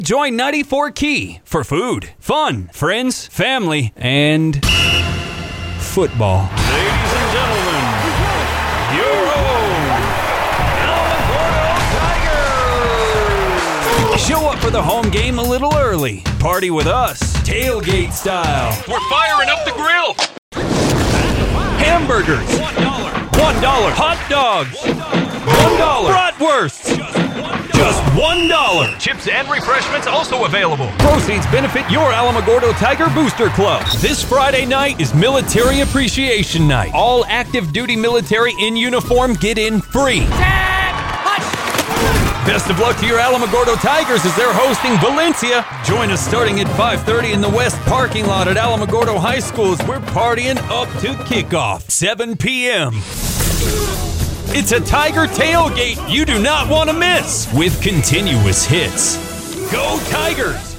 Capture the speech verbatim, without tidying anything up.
Join ninety-four Key for food, fun, friends, family, and football. Ladies and gentlemen, your own Alamogordo Tigers! Show up for the home game a little early. Party with us, tailgate style. We're firing up the grill! Hamburgers. One dollar. One dollar. Hot dogs. One dollar. Bratwurst. Just one dollar. Chips and refreshments also available. Proceeds benefit your Alamogordo Tiger Booster Club. This Friday night is Military Appreciation Night. All active duty military in uniform get in free. Best of luck to your Alamogordo Tigers as they're hosting Valencia. Join us starting at five thirty in the West parking lot at Alamogordo High School as we're partying up to kickoff, seven p.m. It's a Tiger tailgate you do not want to miss with continuous hits. Go Tigers!